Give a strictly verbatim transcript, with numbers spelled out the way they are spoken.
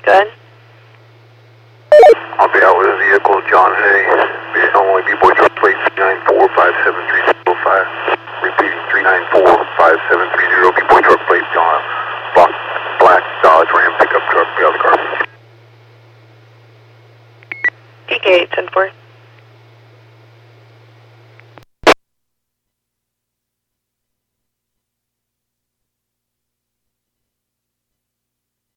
Go ahead. I'll be out with a vehicle, John Hay.